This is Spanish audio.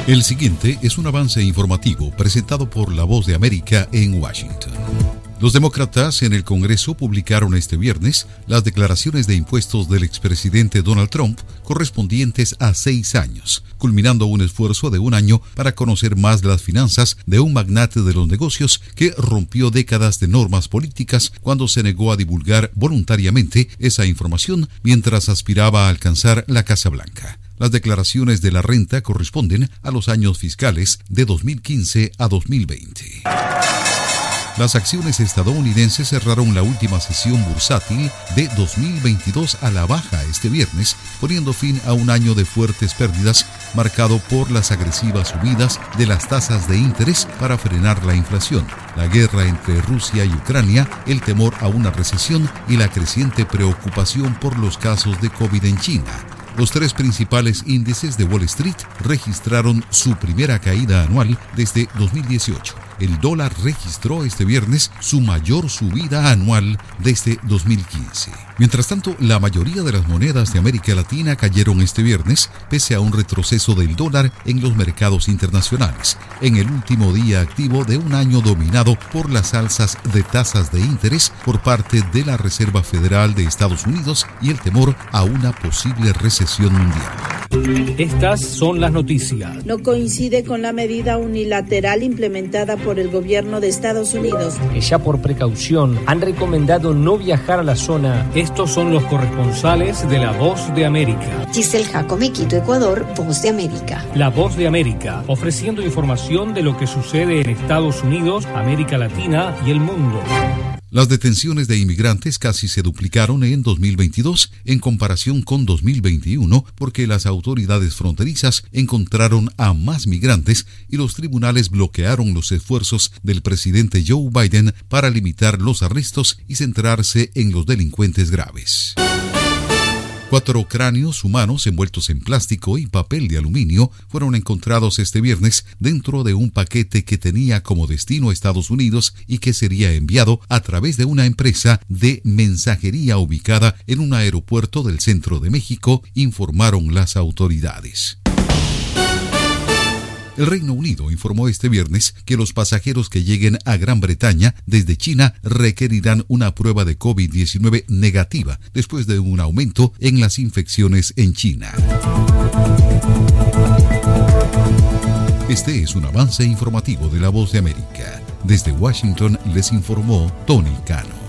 El siguiente es un avance informativo presentado por La Voz de América en Washington. Los demócratas en el Congreso publicaron este viernes las declaraciones de impuestos del expresidente Donald Trump correspondientes a 6 años, culminando un esfuerzo de un año para conocer más las finanzas de un magnate de los negocios que rompió décadas de normas políticas cuando se negó a divulgar voluntariamente esa información mientras aspiraba a alcanzar la Casa Blanca. Las declaraciones de la renta corresponden a los años fiscales de 2015 a 2020. Las acciones estadounidenses cerraron la última sesión bursátil de 2022 a la baja este viernes, poniendo fin a un año de fuertes pérdidas marcado por las agresivas subidas de las tasas de interés para frenar la inflación, la guerra entre Rusia y Ucrania, el temor a una recesión y la creciente preocupación por los casos de COVID en China. Los 3 principales índices de Wall Street registraron su primera caída anual desde 2018. El dólar registró este viernes su mayor subida anual desde 2015. Mientras tanto, la mayoría de las monedas de América Latina cayeron este viernes, pese a un retroceso del dólar en los mercados internacionales, en el último día activo de un año dominado por las alzas de tasas de interés por parte de la Reserva Federal de Estados Unidos y el temor a una posible recesión mundial. Estas son las noticias. No coincide con la medida unilateral implementada por el gobierno de Estados Unidos. Que ya por precaución han recomendado no viajar a la zona. Estos son los corresponsales de La Voz de América. Giselle Jacome, Quito, Ecuador, Voz de América. La Voz de América, ofreciendo información de lo que sucede en Estados Unidos, América Latina y el mundo. Las detenciones de inmigrantes casi se duplicaron en 2022 en comparación con 2021 porque las autoridades fronterizas encontraron a más migrantes y los tribunales bloquearon los esfuerzos del presidente Joe Biden para limitar los arrestos y centrarse en los delincuentes graves. 4 cráneos humanos envueltos en plástico y papel de aluminio fueron encontrados este viernes dentro de un paquete que tenía como destino Estados Unidos y que sería enviado a través de una empresa de mensajería ubicada en un aeropuerto del centro de México, informaron las autoridades. El Reino Unido informó este viernes que los pasajeros que lleguen a Gran Bretaña desde China requerirán una prueba de COVID-19 negativa después de un aumento en las infecciones en China. Este es un avance informativo de La Voz de América. Desde Washington les informó Tony Cano.